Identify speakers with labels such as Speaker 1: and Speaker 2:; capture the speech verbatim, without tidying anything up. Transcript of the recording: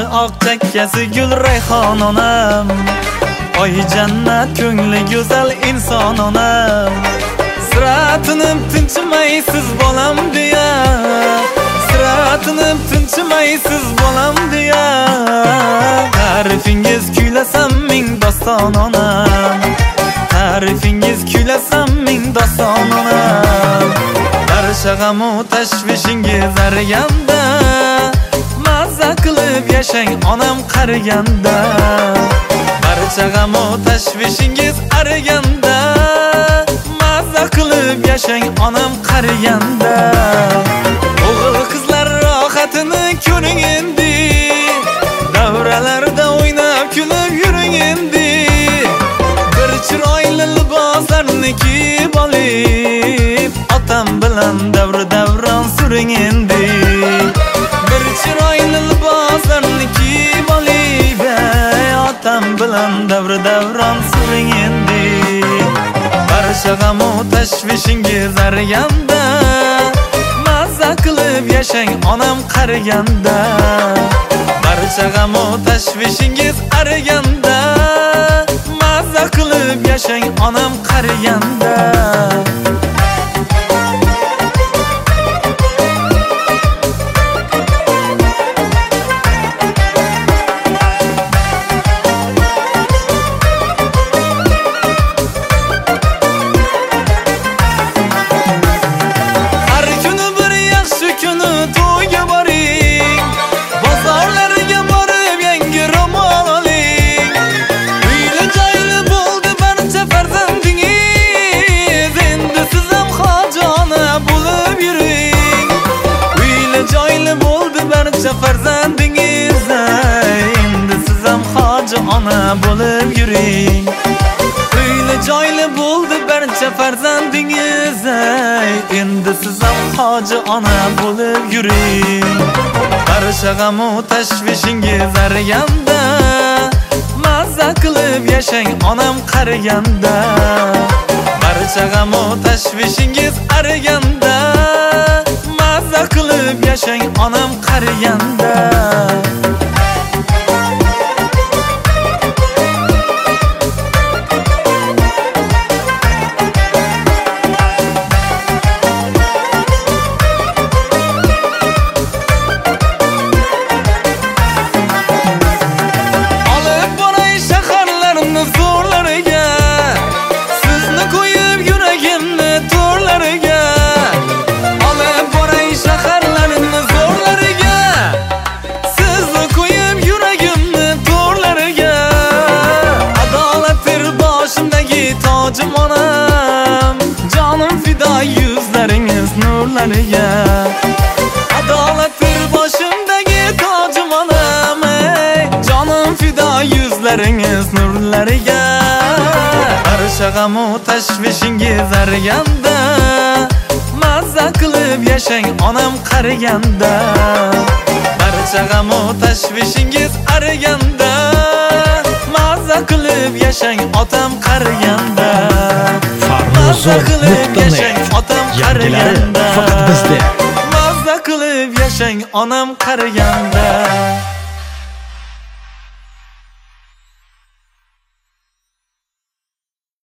Speaker 1: oq chakkasi gul rayhon onam. Oy jannat ko'ngli go'zal inson onam. Siratinib tinchimaysiz bolam deya, siratinib tinchimaysiz bolam deya. Ta'rifingiz kuylasam ming doston onam, ta'rifingiz kuylasam ming doston onam. Barcha g'amu tashvishingiz ariganda, mazza qilib yashang onam qariganda. Barcha g'amu tashvishingiz ariganda, mazza qilib yashang onam qariganda. O'g'il qizlar rohatini ko'ring endi, davralarda o'ynab kulib yuring endi. Bir chiroyli liboslarni kiyib olib, otam bilan davr davron suring endi. Bir chiroyli liboslarni kiyib olib, otam bilan davr davron suring endi. Barcha g'amu tashvishingiz ariganda, mazza qilib yashang onam qariganda. Barcha g'amu tashvishingiz ariganda, mazza qilib yashang onam qariganda. Barcha farzandingiz endi siz ham hoji ona bo'lib yuring. Uyli joyli bo'ldi barcha farzandingiz, endi siz ham hoji ona bo'lib yuring. Barcha g'amu tashvishingiz ariganda, mazza qilib yashang onam qariganda. Barcha g'amu tashvishingiz ariganda, mazza qilib yashang onam qariganda. Olib boray shaharlarni zo'rlariga, sizni qo'yib yuragimni to'rlariga. Tojim onam, jonim fido yuzlaringiz nurlariga. Adolatdir boshimdagi tojim onam, jonim fido yuzlaringiz nurlariga. Barcha g'amu tashvishingiz ariganda, mazza qilib yashang onam qariganda. Barcha g'amu tashvishingiz ariganda, mazza qilib yashang otam qariganda. Mazza qilib yashang otam qariganda.
Speaker 2: Faqat bizda.
Speaker 1: Mazza qilib yashang onam qariganda.